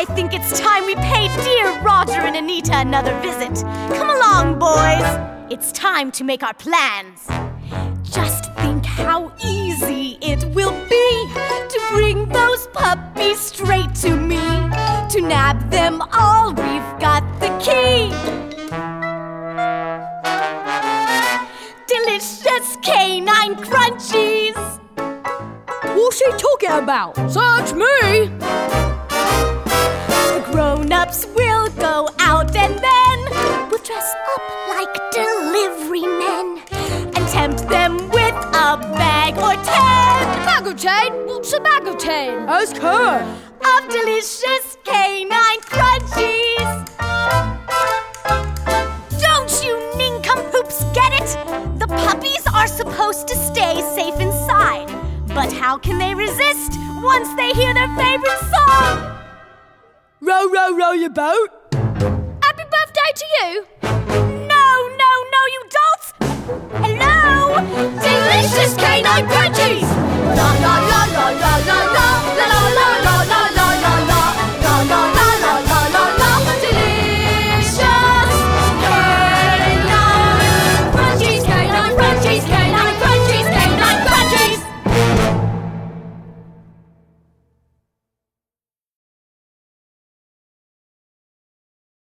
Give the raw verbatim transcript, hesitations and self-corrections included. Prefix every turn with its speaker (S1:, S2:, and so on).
S1: I think it's time we paid dear Roger and Anita another visit. Come along, boys. It's time to make our plans. Just think how easy it will be to bring those puppies straight to me. To nab them all, we've got the key. Delicious canine crunchies.
S2: What's she talking about? Search me!
S1: The grown-ups will go out and then we'll dress up like delivery men and tempt them with a bag or ten.
S2: Bag of ten? What's a bag of ten? Ask her.
S1: Of delicious canine crunchies. Don't you nincompoops get it? The puppies are supposed to stay safe inside. But how can they resist once they hear their favorite song?
S2: Row, row, row your boat. Happy birthday to you.